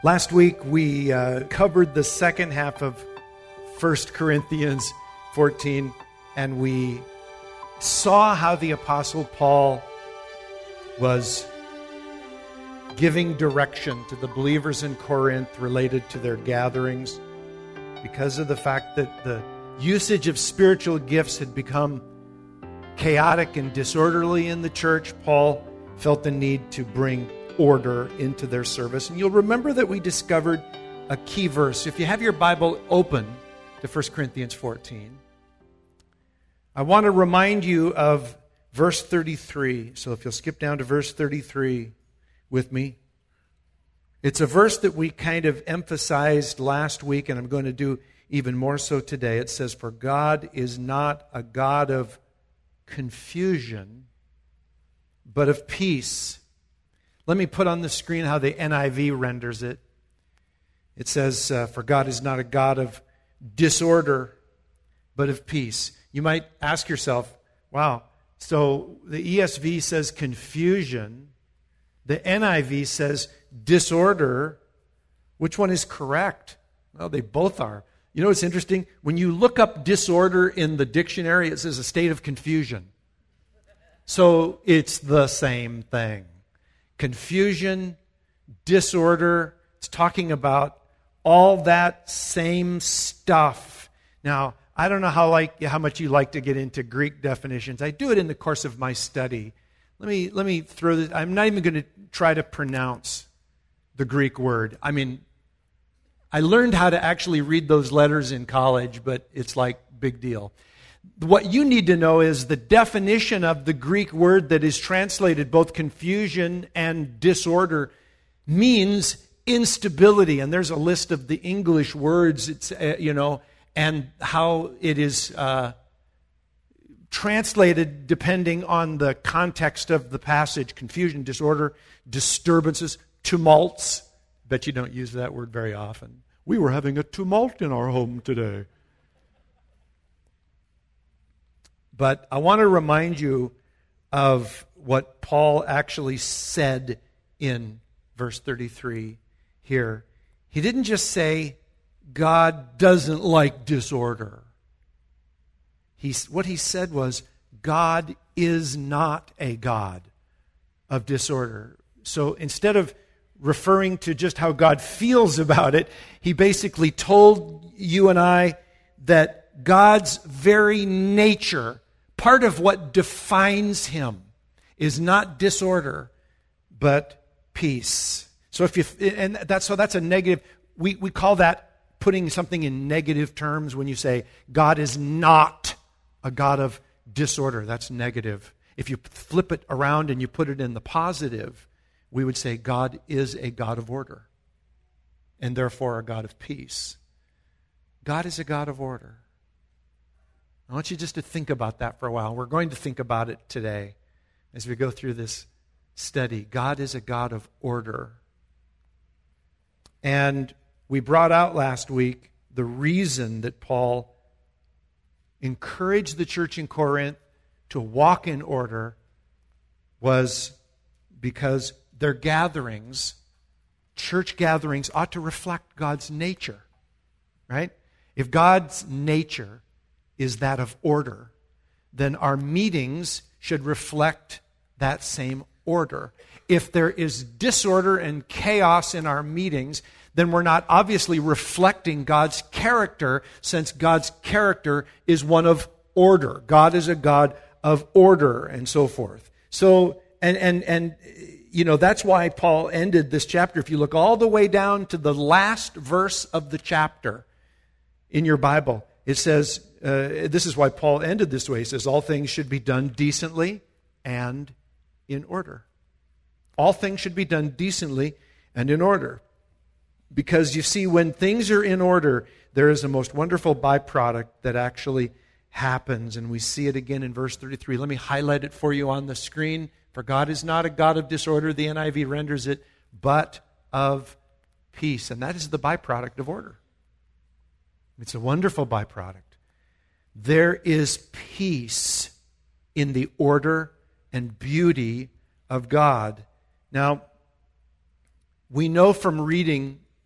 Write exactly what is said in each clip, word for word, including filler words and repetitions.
Last week we uh, covered the second half of First Corinthians fourteen, and we saw how the Apostle Paul was giving direction to the believers in Corinth related to their gatherings because of the fact that the usage of spiritual gifts had become chaotic and disorderly in the church. Paul felt the need to bring order into their service. And you'll remember that we discovered a key verse. If you have your Bible open to First Corinthians fourteen, I want to remind you of verse thirty-three. So if you'll skip down to verse thirty-three with me. It's a verse that we kind of emphasized last week, and I'm going to do even more so today. It says, "For God is not a God of confusion, but of peace." Let me put on the screen how the N I V renders it. It says, uh, "For God is not a God of disorder, but of peace." You might ask yourself, wow, so the E S V says confusion, the N I V says disorder. Which one is correct? Well, they both are. You know what's interesting? When you look up disorder in the dictionary, it says a state of confusion. So it's the same thing. Confusion, disorder, it's talking about all that same stuff. Now, I don't know how like how much you like to get into Greek definitions. I do it in the course of my study. Let me let me throw this. I'm not even going to try to pronounce the Greek word. I mean, I learned how to actually read those letters in college, but it's like big deal. What you need to know is the definition of the Greek word that is translated both confusion and disorder means instability. And there's a list of the English words, it's uh, you know, and how it is uh, translated depending on the context of the passage. Confusion, disorder, disturbances, tumults. Bet you don't use that word very often. We were having a tumult in our home today. But I want to remind you of what Paul actually said in verse thirty-three here. He didn't just say, God doesn't like disorder. He, what he said was, God is not a God of disorder. So instead of referring to just how God feels about it, he basically told you and I that God's very nature, part of what defines him, is not disorder, but peace. So if you and that's so that's a negative. We we call that putting something in negative terms when you say God is not a God of disorder. That's negative. If you flip it around and you put it in the positive, we would say God is a God of order, and therefore a God of peace. God is a God of order. I want you just to think about that for a while. We're going to think about it today as we go through this study. God is a God of order. And we brought out last week the reason that Paul encouraged the church in Corinth to walk in order was because their gatherings, church gatherings, ought to reflect God's nature, right? If God's nature is that of order, then our meetings should reflect that same order. If there is disorder and chaos in our meetings, then we're not obviously reflecting God's character, since God's character is one of order. God is a God of order, and so forth. So, and and and you know, that's why Paul ended this chapter. If you look all the way down to the last verse of the chapter in your Bible, it says, uh, this is why Paul ended this way. He says, all things should be done decently and in order. All things should be done decently and in order. Because you see, when things are in order, there is a most wonderful byproduct that actually happens. And we see it again in verse thirty-three. Let me highlight it for you on the screen. For God is not a God of disorder, the N I V renders it, but of peace. And that is the byproduct of order. It's a wonderful byproduct. There is peace in the order and beauty of God. Now, we know from reading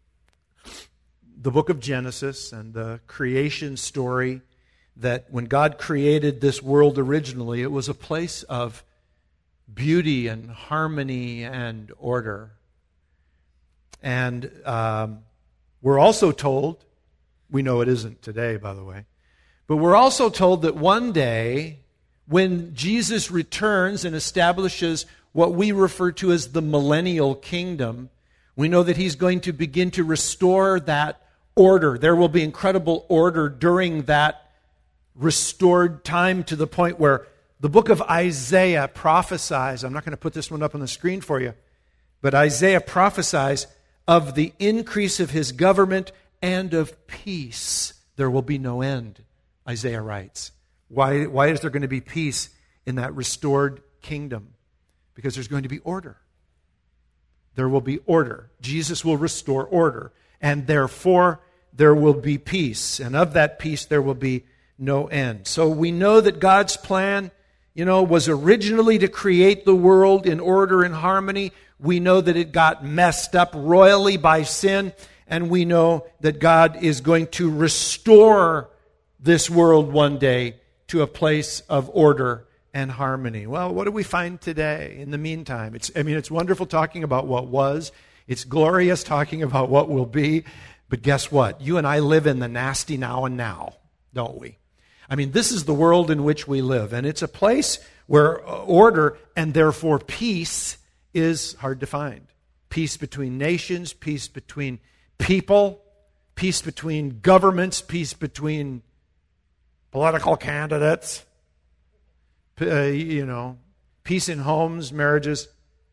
the book of Genesis and the creation story, that when God created this world originally, it was a place of beauty and harmony and order. And um, we're also told, we know it isn't today, by the way, but we're also told that one day, when Jesus returns and establishes what we refer to as the millennial kingdom, we know that he's going to begin to restore that order. There will be incredible order during that restored time, to the point where the book of Isaiah prophesies, I'm not going to put this one up on the screen for you, but Isaiah prophesies of the increase of his government and of peace. There will be no end, Isaiah writes. Why, why is there going to be peace in that restored kingdom? Because there's going to be order. There will be order. Jesus will restore order. And therefore, there will be peace. And of that peace, there will be no end. So we know that God's plan, you know, was originally to create the world in order and harmony. We know that it got messed up royally by sin. And we know that God is going to restore this world one day to a place of order and harmony. Well, what do we find today in the meantime? It's, I mean, it's wonderful talking about what was. It's glorious talking about what will be. But guess what? You and I live in the nasty now and now, don't we? I mean, this is the world in which we live. And it's a place where order and therefore peace is hard to find. Peace between nations, peace between people, peace between governments, peace between political candidates, uh, you know, peace in homes, marriages.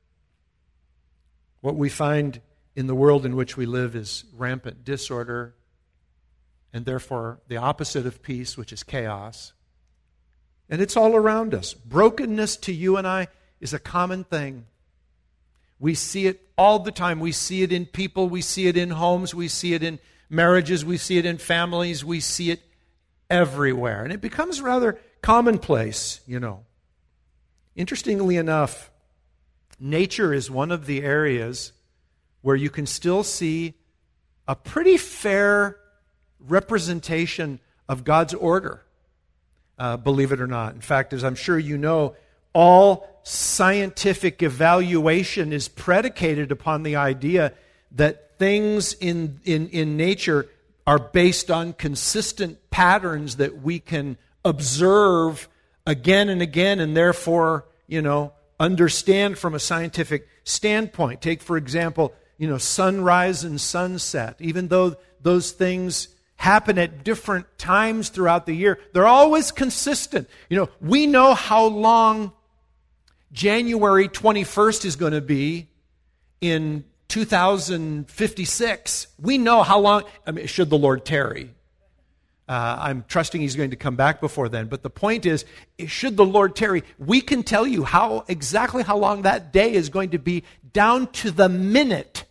What we find in the world in which we live is rampant disorder, and therefore the opposite of peace, which is chaos. And it's all around us. Brokenness to you and I is a common thing. We see it all the time. We see it in people. We see it in homes. We see it in marriages. We see it in families. We see it everywhere. And it becomes rather commonplace, you know. Interestingly enough, nature is one of the areas where you can still see a pretty fair representation of God's order, uh, believe it or not. In fact, as I'm sure you know, all scientific evaluation is predicated upon the idea that things in, in, in nature are based on consistent patterns that we can observe again and again, and therefore, you know, understand from a scientific standpoint. Take, for example, you know, sunrise and sunset. Even though those things happen at different times throughout the year, they're always consistent. You know, we know how long January twenty-first is going to be in two thousand fifty-six. We know how long, I mean, should the Lord tarry. Uh, I'm trusting He's going to come back before then. But the point is, should the Lord tarry, we can tell you how exactly how long that day is going to be down to the minute.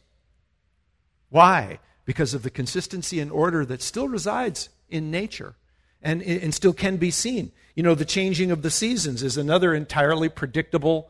Why? Because of the consistency and order that still resides in nature and, and still can be seen. You know, the changing of the seasons is another entirely predictable,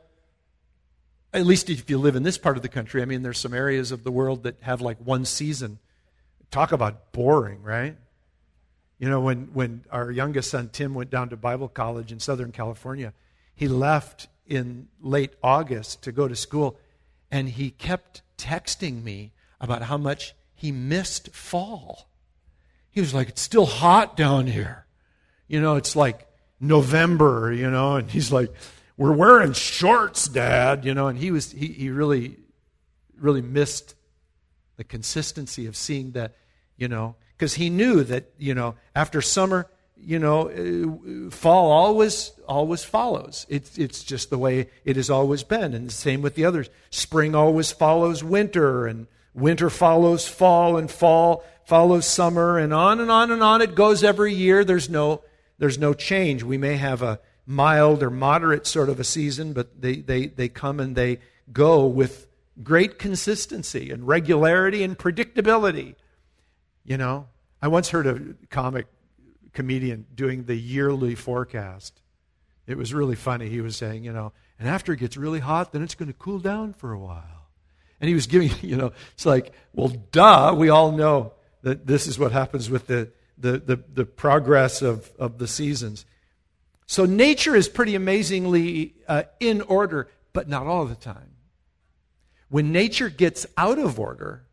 at least if you live in this part of the country. I mean, there's some areas of the world that have like one season. Talk about boring, right? You know, when, when our youngest son, Tim, went down to Bible college in Southern California, he left in late August to go to school, and he kept texting me about how much he missed fall. He was like, it's still hot down here. You know, it's like November, you know, and he's like, we're wearing shorts, Dad, you know, and he was he, he really, really missed the consistency of seeing that, you know, because he knew that, you know, after summer, you know, fall always always follows. It's it's just the way it has always been, and the same with the others. Spring always follows winter, and winter follows fall, and fall follows summer, and on and on and on it goes every year. There's no there's no change. We may have a mild or moderate sort of a season, but they they they come and they go with great consistency and regularity and predictability. You know, I once heard a comic comedian doing the yearly forecast. It was really funny. He was saying, you know, and after it gets really hot, then it's going to cool down for a while. And he was giving, you know, it's like, well, duh, we all know that this is what happens with the, the, the, the progress of, of the seasons. So nature is pretty amazingly uh, in order, but not all the time. When nature gets out of order,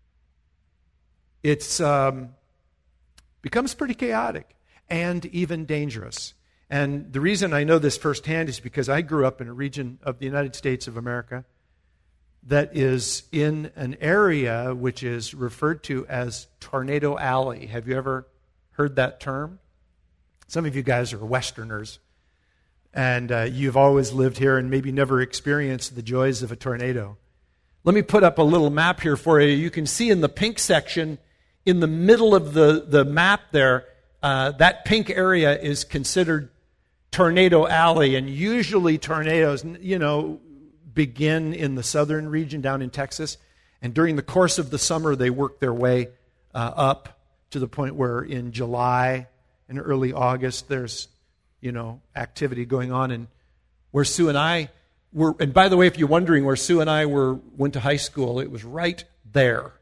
it's um, becomes pretty chaotic and even dangerous. And the reason I know this firsthand is because I grew up in a region of the United States of America that is in an area which is referred to as Tornado Alley. Have you ever heard that term? Some of you guys are Westerners, and uh, you've always lived here and maybe never experienced the joys of a tornado. Let me put up a little map here for you. You can see in the pink section, in the middle of the, the map there, uh, that pink area is considered Tornado Alley, and usually tornadoes, you know, begin in the southern region down in Texas, and during the course of the summer, they work their way uh, up to the point where in July and early August, there's, you know, activity going on. And where Sue and I were, and by the way, if you're wondering where Sue and I were, went to high school, it was right there.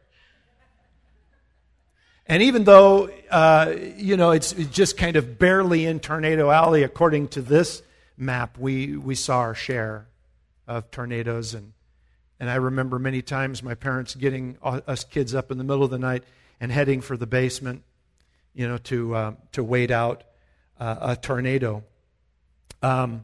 And even though, uh, you know, it's just kind of barely in Tornado Alley, according to this map, we, we saw our share of tornadoes. And, and I remember many times my parents getting us kids up in the middle of the night and heading for the basement, you know, to uh, to wait out uh, a tornado. Um,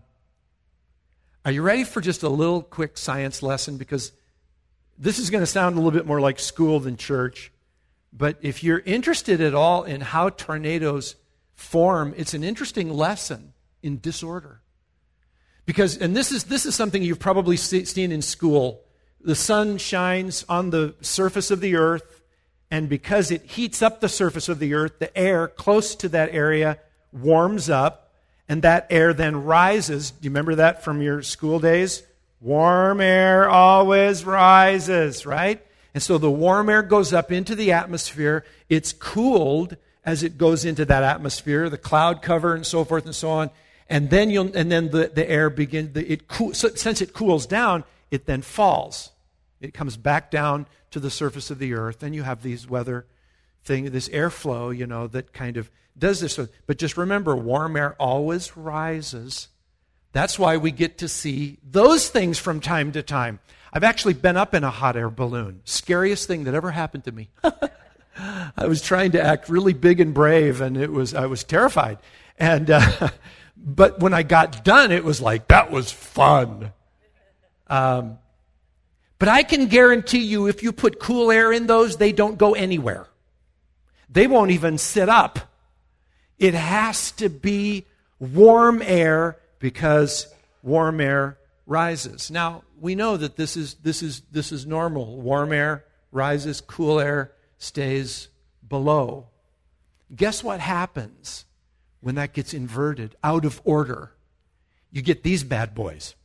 are you ready for just a little quick science lesson? Because this is going to sound a little bit more like school than church. But if you're interested at all in how tornadoes form, it's an interesting lesson in disorder. Because, and this is this is something you've probably see, seen in school. The sun shines on the surface of the earth, and because it heats up the surface of the earth, the air close to that area warms up, and that air then rises. Do you remember that from your school days? Warm air always rises, right? And so the warm air goes up into the atmosphere. It's cooled as it goes into that atmosphere, the cloud cover and so forth and so on. And then you'll, and then the, the air begins, the, it cool, so since it cools down, it then falls. It comes back down to the surface of the earth, and you have these weather thing, this airflow, you know, that kind of does this. But just remember, warm air always rises. That's why we get to see those things from time to time. I've actually been up in a hot air balloon. Scariest thing that ever happened to me. I was trying to act really big and brave, and it was I was terrified. And uh, but when I got done, it was like, that was fun. Um, but I can guarantee you, if you put cool air in those, they don't go anywhere. They won't even sit up. It has to be warm air, because warm air rises. Now, we know that this is this is this is normal. Warm air rises, cool air stays below. Guess what happens when that gets inverted, out of order? You get these bad boys.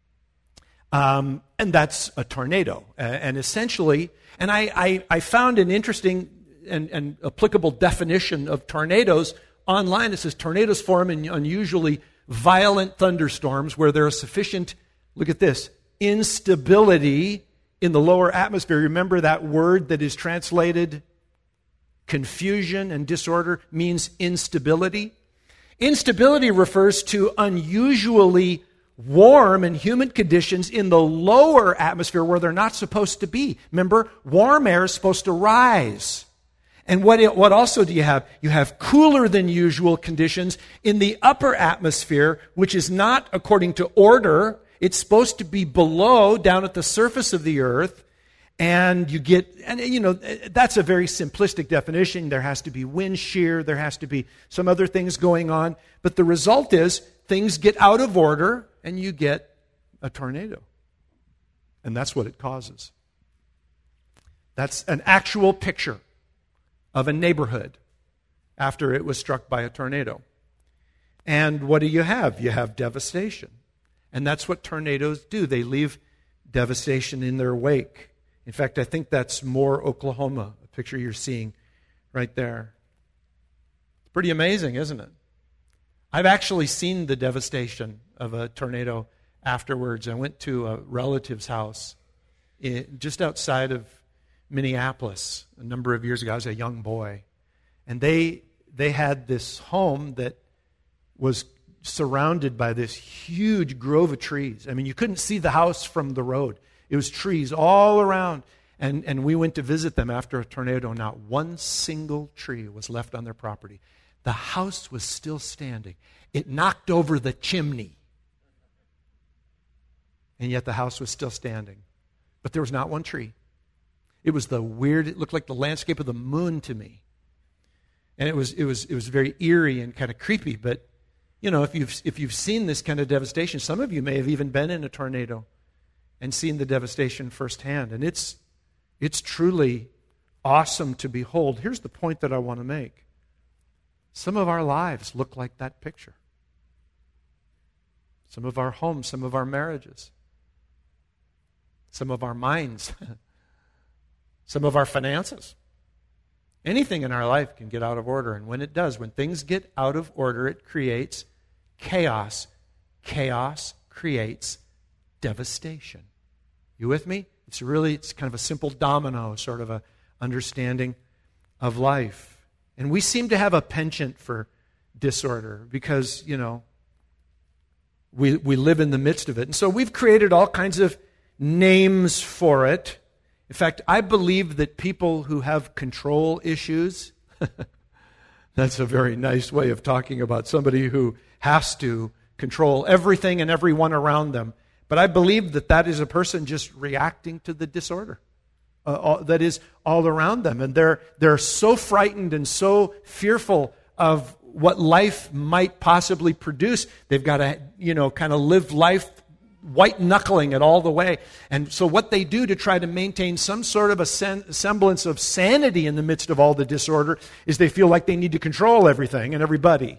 Um, and that's a tornado. Uh, and essentially, and I, I, I found an interesting and, and applicable definition of tornadoes online. It says tornadoes form in unusually violent thunderstorms where there is sufficient, look at this, instability in the lower atmosphere. Remember that word that is translated confusion and disorder means instability? Instability refers to unusually warm and humid conditions in the lower atmosphere where they're not supposed to be. Remember, warm air is supposed to rise. And what it, what also do you have? You have cooler than usual conditions in the upper atmosphere, which is not according to order. It's supposed to be below, down at the surface of the earth. And you get, and you know, that's a very simplistic definition. There has to be wind shear. There has to be some other things going on. But the result is things get out of order and you get a tornado. And that's what it causes. That's an actual picture of a neighborhood after it was struck by a tornado. And what do you have? You have devastation. And that's what tornadoes do. They leave devastation in their wake. In fact, I think that's Moore, Oklahoma, a picture you're seeing right there. It's pretty amazing, isn't it? I've actually seen the devastation of a tornado afterwards. I went to a relative's house in, just outside of Minneapolis a number of years ago. I was a young boy. And they they had this home that was surrounded by this huge grove of trees. I mean, you couldn't see the house from the road. It was trees all around. And, and we went to visit them after a tornado. Not one single tree was left on their property. The house was still standing. It knocked over the chimney. And yet the house was still standing. But there was not one tree. It was the weird, it looked like the landscape of the moon to me. And it was it was it was very eerie and kind of creepy. But you know, if you've if you've seen this kind of devastation, some of you may have even been in a tornado and seen the devastation firsthand. And it's it's truly awesome to behold. Here's the point that I want to make. Some of our lives look like that picture. Some of our homes, some of our marriages, some of our minds, some of our finances. Anything in our life can get out of order. And when it does, when things get out of order, it creates chaos. Chaos creates devastation. You with me? It's really, it's kind of a simple domino sort of a understanding of life. And we seem to have a penchant for disorder because, you know, we we live in the midst of it. And so we've created all kinds of names for it. In fact, I believe that people who have control issues, that's a very nice way of talking about somebody who has to control everything and everyone around them. But I believe that that is a person just reacting to the disorder uh, all, that is all around them. And they're they're so frightened and so fearful of what life might possibly produce. They've got to, you know, kind of live life white-knuckling it all the way. And so what they do to try to maintain some sort of a sen- semblance of sanity in the midst of all the disorder is they feel like they need to control everything and everybody.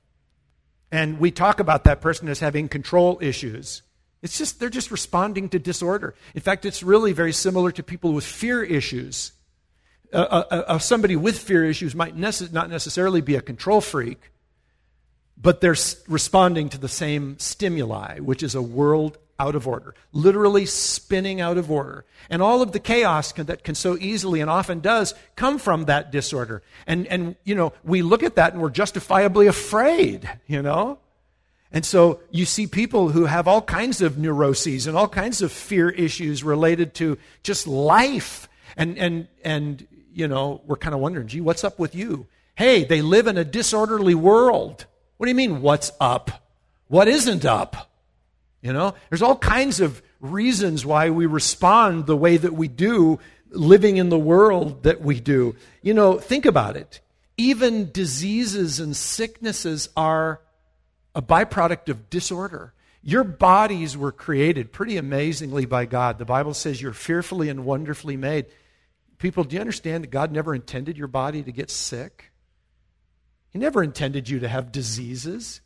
And we talk about that person as having control issues. It's just, they're just responding to disorder. In fact, it's really very similar to people with fear issues. Uh, uh, uh, somebody with fear issues might nece- not necessarily be a control freak, but they're s- responding to the same stimuli, which is a world out of order, literally spinning out of order. And all of the chaos can, that can so easily and often does come from that disorder. And, and, you know, we look at that and we're justifiably afraid, you know? And so you see people who have all kinds of neuroses and all kinds of fear issues related to just life. And, and, and you know, we're kind of wondering, gee, what's up with you? Hey, they live in a disorderly world. What do you mean, what's up? What isn't up? You know, there's all kinds of reasons why we respond the way that we do, living in the world that we do. You know, think about it. Even diseases and sicknesses are a byproduct of disorder. Your bodies were created pretty amazingly by God. The Bible says you're fearfully and wonderfully made. People, do you understand that God never intended your body to get sick? He never intended you to have diseases.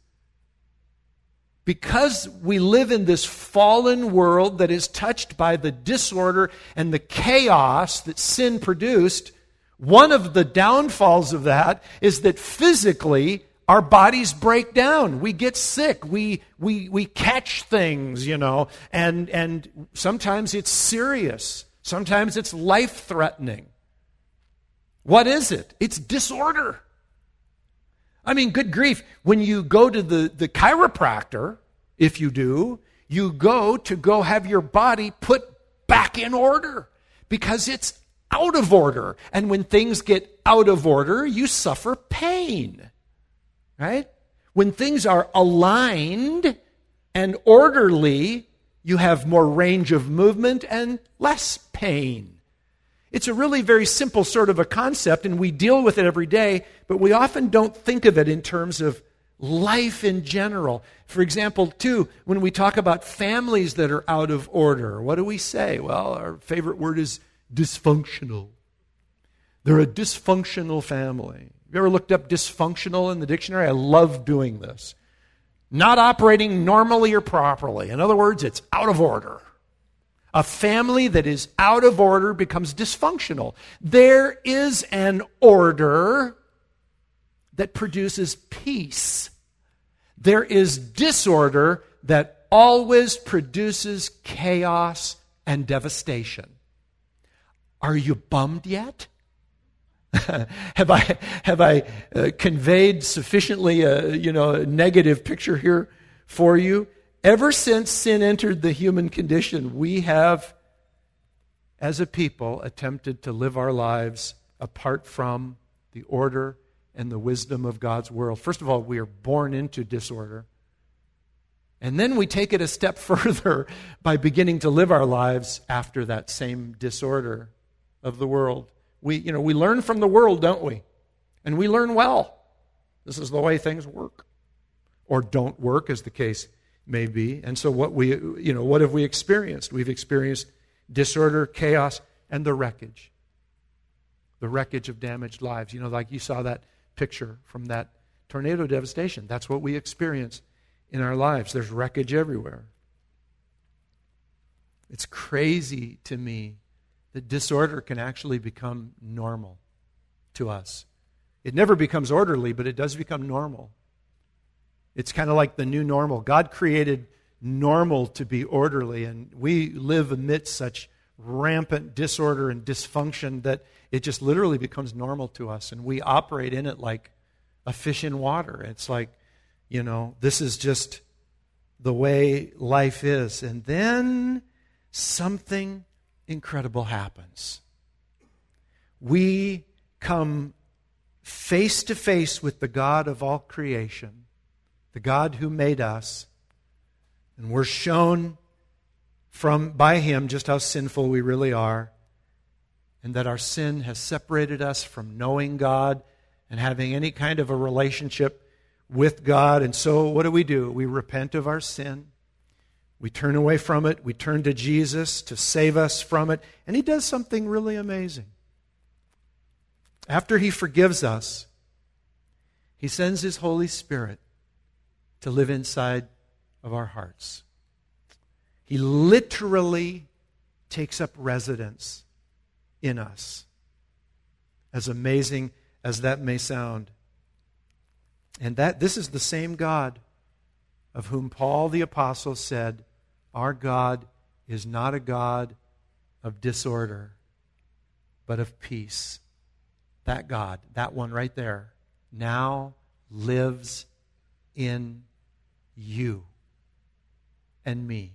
Because we live in this fallen world that is touched by the disorder and the chaos that sin produced, one of the downfalls of that is that physically our bodies break down. We get sick. We we we catch things, you know, and and sometimes it's serious. Sometimes it's life-threatening. What is it? It's disorder. I mean, good grief, when you go to the, the chiropractor, if you do, you go to go have your body put back in order because it's out of order. And when things get out of order, you suffer pain, right? When things are aligned and orderly, you have more range of movement and less pain. It's a really very simple sort of a concept, and we deal with it every day, but we often don't think of it in terms of life in general. For example, too, when we talk about families that are out of order, what do we say? Well, our favorite word is dysfunctional. They're a dysfunctional family. Have you ever looked up dysfunctional in the dictionary? I love doing this. Not operating normally or properly. In other words, it's out of order. A family that is out of order becomes dysfunctional. There is an order that produces peace. There is disorder that always produces chaos and devastation. Are you bummed yet? have I have I uh, conveyed sufficiently a you know a negative picture here for you? Ever since sin entered the human condition, we have, as a people, attempted to live our lives apart from the order and the wisdom of God's world. First of all, we are born into disorder. And then we take it a step further by beginning to live our lives after that same disorder of the world. We, you know, we learn from the world, don't we? And we learn well. This is the way things work. Or don't work, as the case may be. And so what we, you know, what have we experienced? We've experienced disorder, chaos, and the wreckage. The wreckage of damaged lives. You know, like you saw that picture from that tornado devastation. That's what we experience in our lives. There's wreckage everywhere. It's crazy to me that disorder can actually become normal to us. It never becomes orderly, but it does become normal. It's kind of like the new normal. God created normal to be orderly, and we live amidst such rampant disorder and dysfunction that it just literally becomes normal to us, and we operate in it like a fish in water. It's like, you know, this is just the way life is. And then something incredible happens. We come face to face with the God of all creation, the God who made us, and we're shown from by Him just how sinful we really are, and that our sin has separated us from knowing God and having any kind of a relationship with God. And so what do we do? We repent of our sin. We turn away from it. We turn to Jesus to save us from it. And He does something really amazing. After He forgives us, He sends His Holy Spirit to live inside of our hearts. He literally takes up residence in us. As amazing as that may sound. And that this is the same God of whom Paul the Apostle said, our God is not a God of disorder, but of peace. That God, that one right there, now lives in you and me.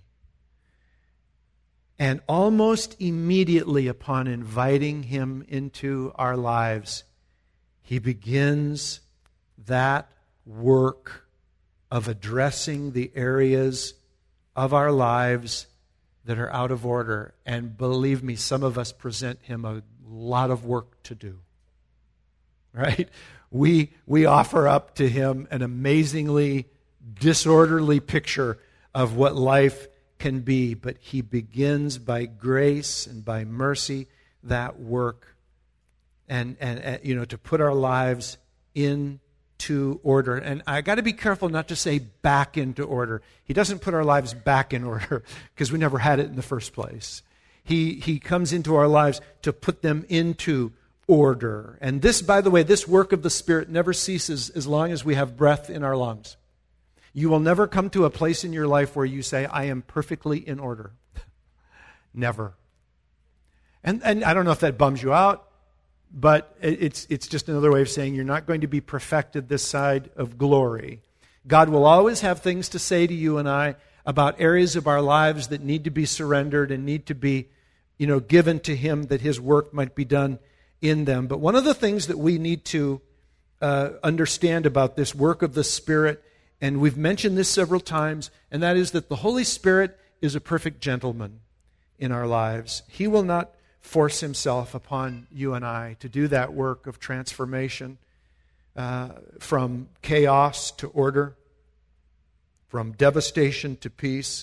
And almost immediately upon inviting Him into our lives, He begins that work of addressing the areas of our lives that are out of order. And believe me, some of us present Him a lot of work to do. Right? We, we offer up to Him an amazingly disorderly picture of what life can be, but He begins by grace and by mercy that work, and and, and you know, to put our lives into order. And I got to be careful not to say back into order. He doesn't put our lives back in order because we never had it in the first place. He he comes into our lives to put them into order. And this, by the way, this work of the Spirit never ceases as long as we have breath in our lungs. You will never come to a place in your life where you say, I am perfectly in order. Never. And and I don't know if that bums you out, but it's it's just another way of saying you're not going to be perfected this side of glory. God will always have things to say to you and I about areas of our lives that need to be surrendered and need to be, you know, given to Him that His work might be done in them. But one of the things that we need to uh, understand about this work of the Spirit, and we've mentioned this several times, and that is that the Holy Spirit is a perfect gentleman in our lives. He will not force Himself upon you and I to do that work of transformation uh, from chaos to order, from devastation to peace.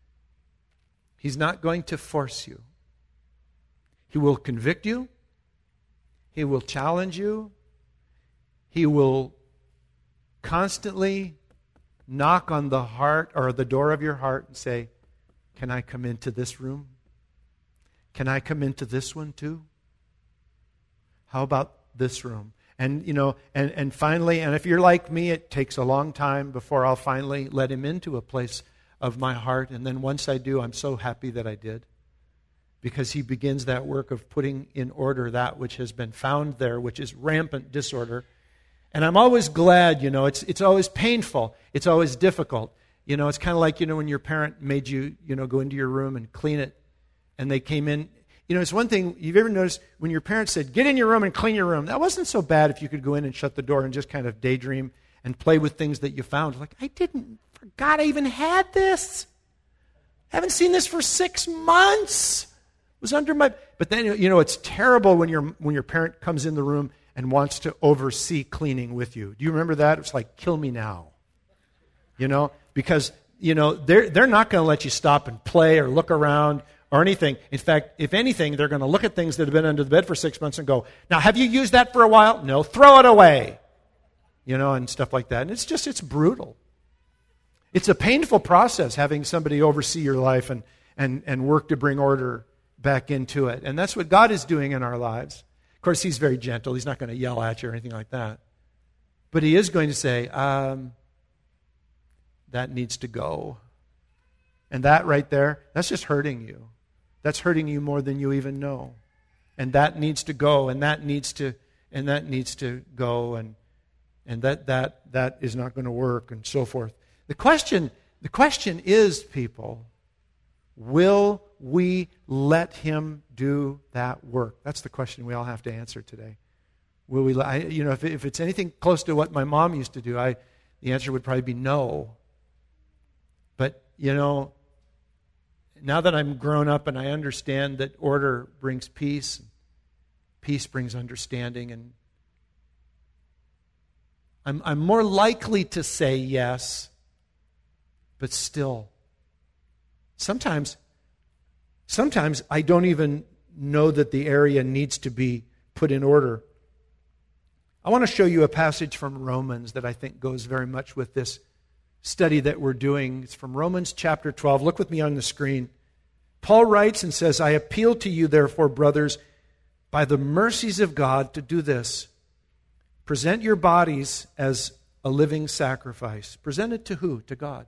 He's not going to force you. He will convict you. He will challenge you. He will constantly knock on the heart or the door of your heart and say, can I come into this room? Can I come into this one too? How about this room? And, you know, and, and finally, and if you're like me, it takes a long time before I'll finally let Him into a place of my heart. And then once I do, I'm so happy that I did. because he begins that work of putting in order that which has been found there, which is rampant disorder. And I'm always glad, you know, it's it's always painful. It's always difficult. You know, it's kind of like, you know, when your parent made you, you know, go into your room and clean it, and they came in. You know, it's one thing, you've ever noticed when your parents said, get in your room and clean your room. That wasn't so bad if you could go in and shut the door and just kind of daydream and play with things that you found. Like, I didn't, forgot I even had this. I haven't seen this for six months. It was under my, but then, you know, it's terrible when your when your parent comes in the room and wants to oversee cleaning with you. Do you remember that? It's like, kill me now. You know, because, you know, they're, they're not going to let you stop and play or look around or anything. In fact, if anything, they're going to look at things that have been under the bed for six months and go, now, have you used that for a while? No, throw it away. You know, and stuff like that. And it's just, it's brutal. It's a painful process having somebody oversee your life and, and, and work to bring order back into it. And that's what God is doing in our lives. Of course, he's very gentle. He's not going to yell at you or anything like that. But he is going to say, um, that needs to go. And that right there, that's just hurting you. That's hurting you more than you even know. And that needs to go, and that needs to, and that needs to go, and and that that that is not going to work, and so forth. The question, the question is, people, will we let him do that work? That's the question we all have to answer today. Will we? I, you know, if, if it's anything close to what my mom used to do, I the answer would probably be no. But you know, now that I'm grown up and I understand that order brings peace, peace brings understanding, and I'm I'm more likely to say yes. But still, sometimes, sometimes I don't even know that the area needs to be put in order. I want to show you a passage from Romans that I think goes very much with this study that we're doing. It's from Romans chapter twelve. Look with me on the screen. Paul writes and says, I appeal to you, therefore, brothers, by the mercies of God, to do this. Present your bodies as a living sacrifice. Present it to who? To God.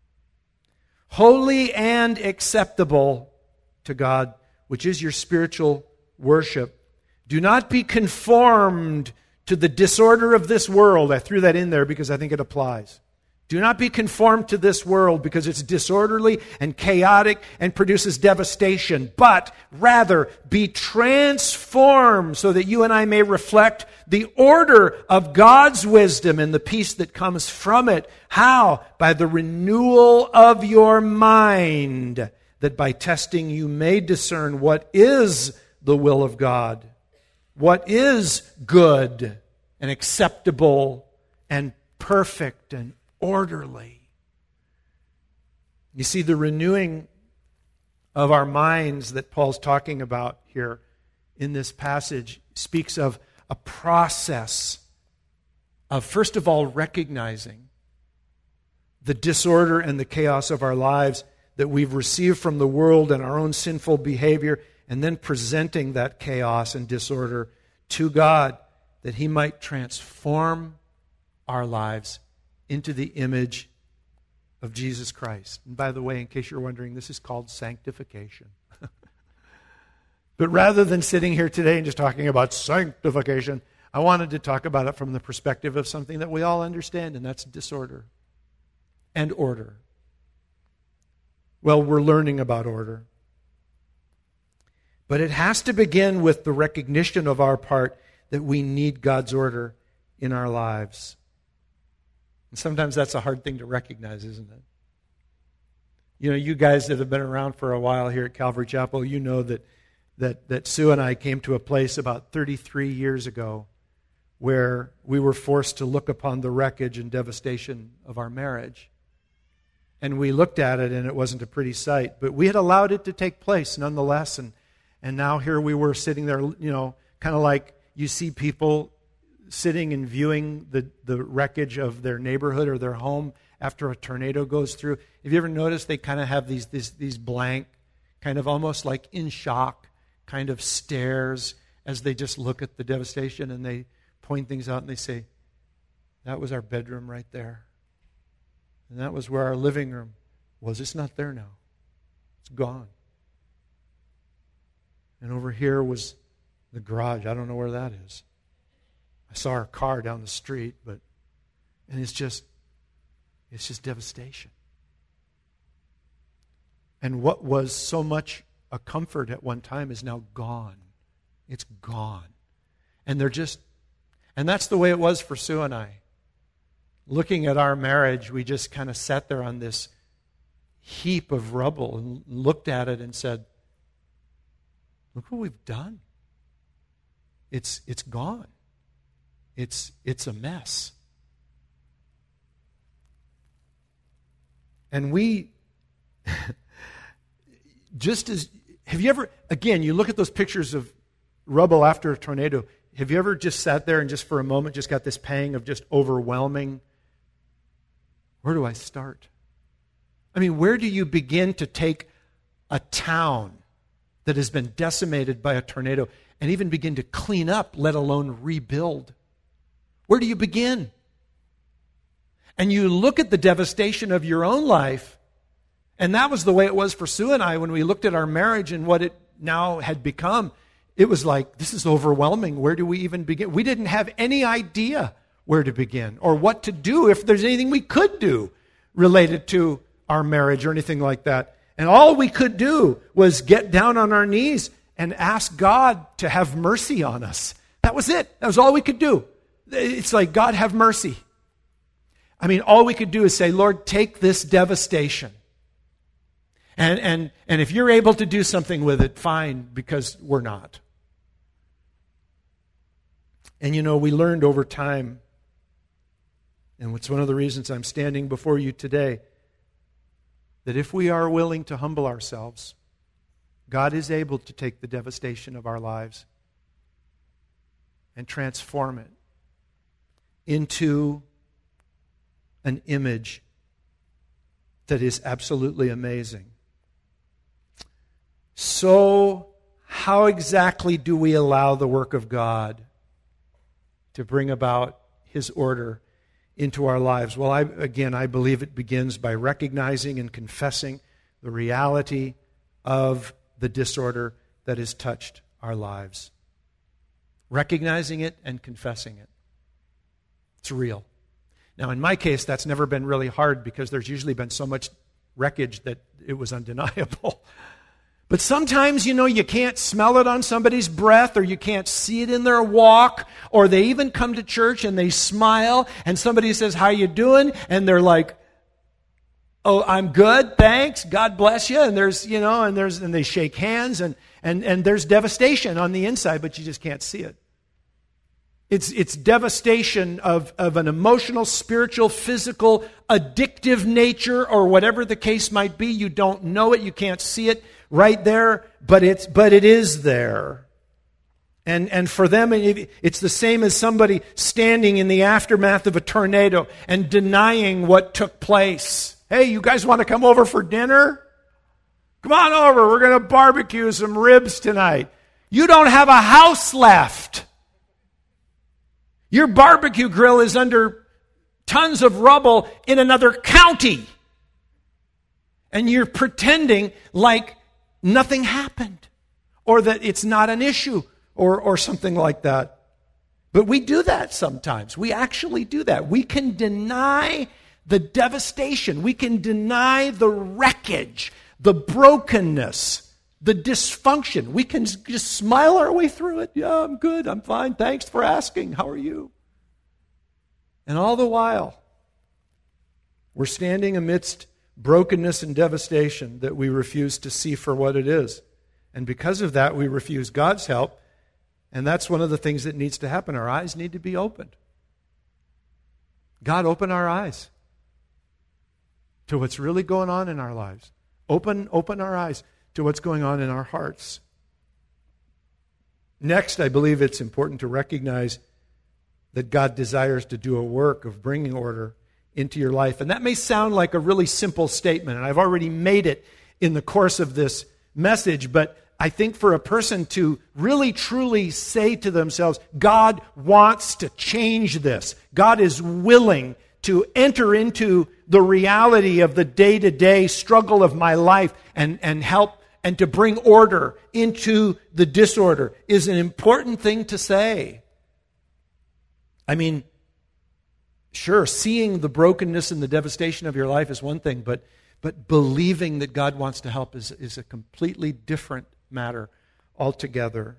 Holy and acceptable to God, which is your spiritual worship. Do not be conformed to the disorder of this world. I threw that in there because I think it applies. Do not be conformed to this world because it's disorderly and chaotic and produces devastation, but rather be transformed so that you and I may reflect the order of God's wisdom and the peace that comes from it. How? By the renewal of your mind, that by testing you may discern what is the will of God, what is good and acceptable and perfect and orderly. You see, the renewing of our minds that Paul's talking about here in this passage speaks of a process of, first of all, recognizing the disorder and the chaos of our lives that we've received from the world and our own sinful behavior, and then presenting that chaos and disorder to God that He might transform our lives into the image of Jesus Christ. And by the way, in case you're wondering, this is called sanctification. But rather than sitting here today and just talking about sanctification, I wanted to talk about it from the perspective of something that we all understand, and that's disorder and order. Well, we're learning about order. But it has to begin with the recognition of our part that we need God's order in our lives. And sometimes that's a hard thing to recognize, isn't it? You know, you guys that have been around for a while here at Calvary Chapel, you know that that that Sue and I came to a place about thirty-three years ago where we were forced to look upon the wreckage and devastation of our marriage. And we looked at it, and it wasn't a pretty sight, but we had allowed it to take place nonetheless. And and now here we were sitting there, you know, kind of like you see people sitting and viewing the, the wreckage of their neighborhood or their home after a tornado goes through. Have you ever noticed they kind of have these, these, these blank, kind of almost like in shock kind of stares as they just look at the devastation, and they point things out and they say, that was our bedroom right there. And that was where our living room was. It's not there now. It's gone. And over here was the garage. I don't know where that is. I saw our car down the street, but and it's just it's just devastation. And what was so much a comfort at one time is now gone. It's gone. And they're just, and that's the way it was for Sue and I. Looking at our marriage, we just kind of sat there on this heap of rubble and looked at it and said, look what we've done. It's it's gone. It's it's a mess. And we just as have you ever again, you look at those pictures of rubble after a tornado, have you ever just sat there and just for a moment just got this pang of just overwhelming, where do I start? I mean, where do you begin to take a town that has been decimated by a tornado and even begin to clean up, let alone rebuild? Where do you begin? And you look at the devastation of your own life, and that was the way it was for Sue and I when we looked at our marriage and what it now had become. It was like, this is overwhelming. Where do we even begin? We didn't have any idea where to begin or what to do, if there's anything we could do related to our marriage or anything like that. And all we could do was get down on our knees and ask God to have mercy on us. That was it. That was all we could do. It's like, God, have mercy. I mean, all we could do is say, Lord, take this devastation. And, and, and if you're able to do something with it, fine, because we're not. And you know, we learned over time, and it's one of the reasons I'm standing before you today, that if we are willing to humble ourselves, God is able to take the devastation of our lives and transform it into an image that is absolutely amazing. So, how exactly do we allow the work of God to bring about His order into our lives? Well, I, again, I believe it begins by recognizing and confessing the reality of the disorder that has touched our lives. Recognizing it and confessing it. It's real. Now, in my case, that's never been really hard because there's usually been so much wreckage that it was undeniable. But sometimes, you know, you can't smell it on somebody's breath, or you can't see it in their walk, or they even come to church and they smile and somebody says, how you doing? And they're like, oh, I'm good, thanks, God bless you. And there's, you know, and there's, and they shake hands and, and, and there's devastation on the inside, but you just can't see it. It's, it's devastation of, of an emotional, spiritual, physical, addictive nature, or whatever the case might be. You don't know it, you can't see it right there, but it's but it is there. And and for them, it's the same as somebody standing in the aftermath of a tornado and denying what took place. Hey, you guys want to come over for dinner? Come on over, we're going to barbecue some ribs tonight. You don't have a house left. Your barbecue grill is under tons of rubble in another county. And you're pretending like nothing happened, or that it's not an issue, or, or something like that. But we do that sometimes. We actually do that. We can deny the devastation. We can deny the wreckage, the brokenness, the dysfunction. We can just smile our way through it. Yeah, I'm good. I'm fine. Thanks for asking. How are you? And all the while, we're standing amidst brokenness and devastation that we refuse to see for what it is. And because of that, we refuse God's help. And that's one of the things that needs to happen. Our eyes need to be opened. God, open our eyes to what's really going on in our lives. Open, open our eyes to what's going on in our hearts. Next, I believe it's important to recognize that God desires to do a work of bringing order into your life. And that may sound like a really simple statement, and I've already made it in the course of this message, but I think for a person to really truly say to themselves, God wants to change this. God is willing to enter into the reality of the day-to-day struggle of my life and, and help and to bring order into the disorder is an important thing to say. I mean, sure, seeing the brokenness and the devastation of your life is one thing, but but believing that God wants to help is, is a completely different matter altogether.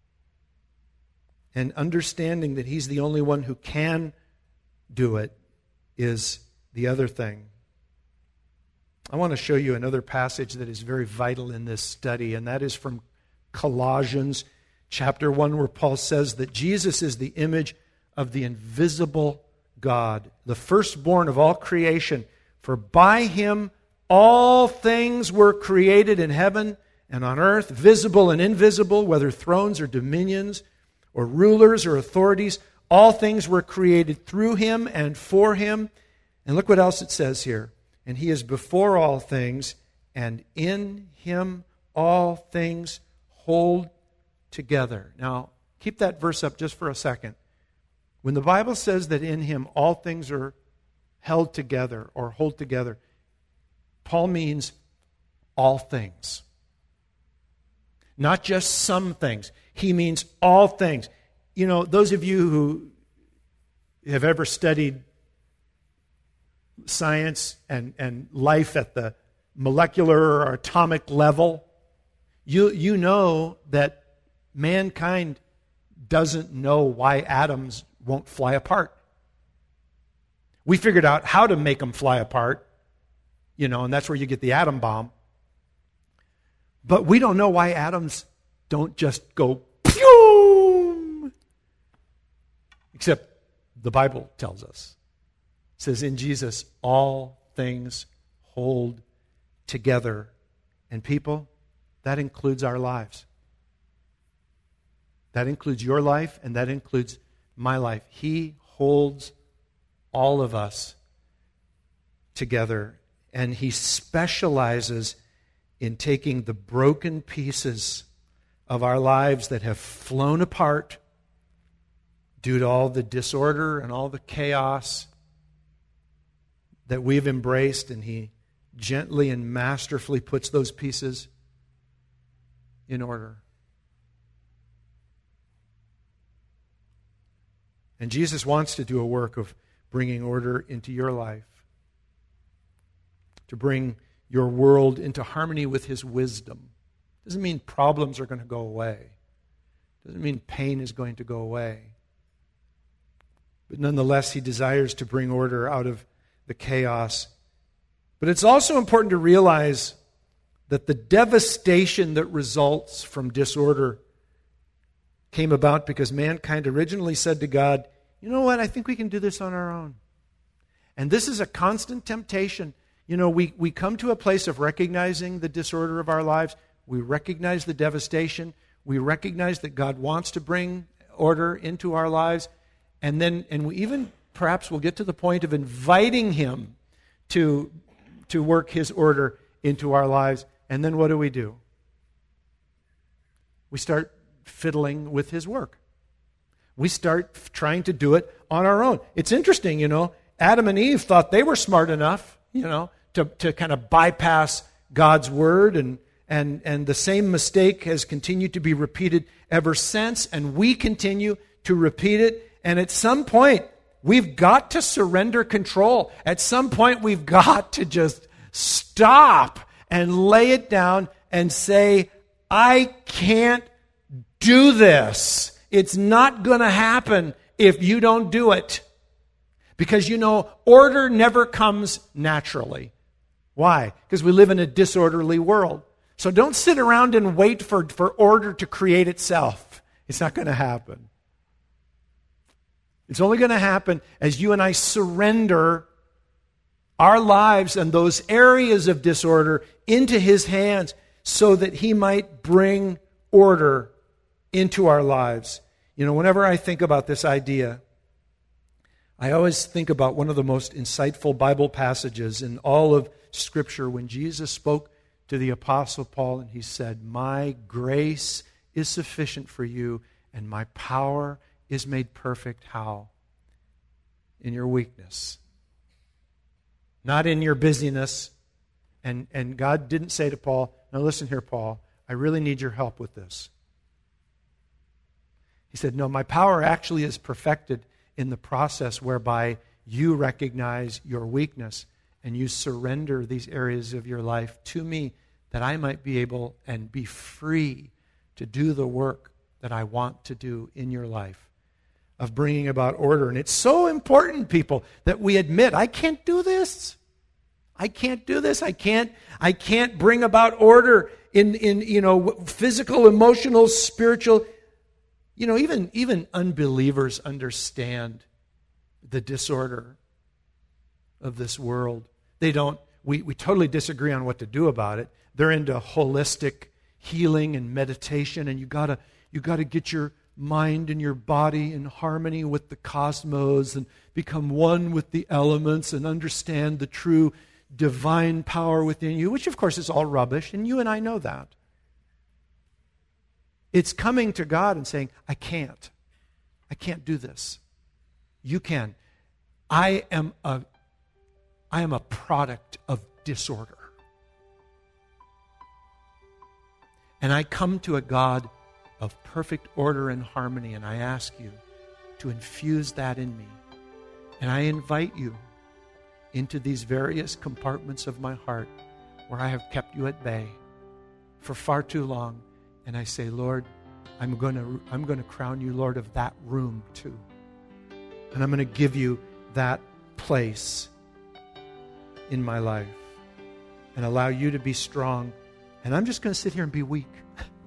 And understanding that He's the only one who can do it is the other thing. I want to show you another passage that is very vital in this study, and that is from Colossians chapter one, where Paul says that Jesus is the image of the invisible God, the firstborn of all creation. For by Him all things were created in heaven and on earth, visible and invisible, whether thrones or dominions or rulers or authorities. All things were created through Him and for Him. And look what else it says here. And He is before all things, and in Him all things hold together. Now, keep that verse up just for a second. When the Bible says that in Him all things are held together or hold together, Paul means all things. Not just some things. He means all things. You know, those of you who have ever studied science and, and life at the molecular or atomic level, you, you know that mankind doesn't know why atoms won't fly apart. We figured out how to make them fly apart, you know, and that's where you get the atom bomb. But we don't know why atoms don't just go pew, except the Bible tells us. It says in Jesus, all things hold together. And people, that includes our lives. That includes your life, and that includes my life. He holds all of us together, and He specializes in taking the broken pieces of our lives that have flown apart due to all the disorder and all the chaos that we've embraced, and He gently and masterfully puts those pieces in order. And Jesus wants to do a work of bringing order into your life, to bring your world into harmony with His wisdom. Doesn't mean problems are going to go away. Doesn't mean pain is going to go away. But nonetheless, He desires to bring order out of the chaos. But it's also important to realize that the devastation that results from disorder came about because mankind originally said to God, you know what, I think we can do this on our own. And this is a constant temptation. You know, we, we come to a place of recognizing the disorder of our lives. We recognize the devastation. We recognize that God wants to bring order into our lives. And then, and we even perhaps will get to the point of inviting Him to, to work His order into our lives. And then what do we do? We start fiddling with His work. We start trying to do it on our own. It's interesting, you know, Adam and Eve thought they were smart enough, you know, to, to kind of bypass God's word, and, and, and the same mistake has continued to be repeated ever since, and we continue to repeat it. And at some point, we've got to surrender control. At some point, we've got to just stop and lay it down and say, I can't do this. It's not going to happen if you don't do it. Because, you know, order never comes naturally. Why? Because we live in a disorderly world. So don't sit around and wait for, for order to create itself. It's not going to happen. It's only going to happen as you and I surrender our lives and those areas of disorder into His hands so that He might bring order into our lives. You know, whenever I think about this idea, I always think about one of the most insightful Bible passages in all of Scripture when Jesus spoke to the Apostle Paul and He said, my grace is sufficient for you and my power is made perfect. How? In your weakness. Not in your busyness And, and God didn't say to Paul, now listen here, Paul, I really need your help with this. He said, no, my power actually is perfected in the process whereby you recognize your weakness and you surrender these areas of your life to me, that I might be able and be free to do the work that I want to do in your life of bringing about order. And it's so important, people, that we admit, I can't do this. I can't do this. I can't, I can't bring about order in, in, you know, physical, emotional, spiritual. You know, even, even unbelievers understand the disorder of this world. They don't, we, we totally disagree on what to do about it. They're into holistic healing and meditation, and you gotta, you gotta get your mind and your body in harmony with the cosmos and become one with the elements and understand the true divine power within you, which of course is all rubbish, and you and I know that. It's coming to God and saying, I can't. I can't do this. You can. I am a, I am a product of disorder. And I come to a God of perfect order and harmony, and I ask you to infuse that in me. And I invite you into these various compartments of my heart where I have kept you at bay for far too long. And I say, Lord, I'm going to I'm going to crown you Lord of that room too. And I'm going to give you that place in my life and allow you to be strong. And I'm just going to sit here and be weak.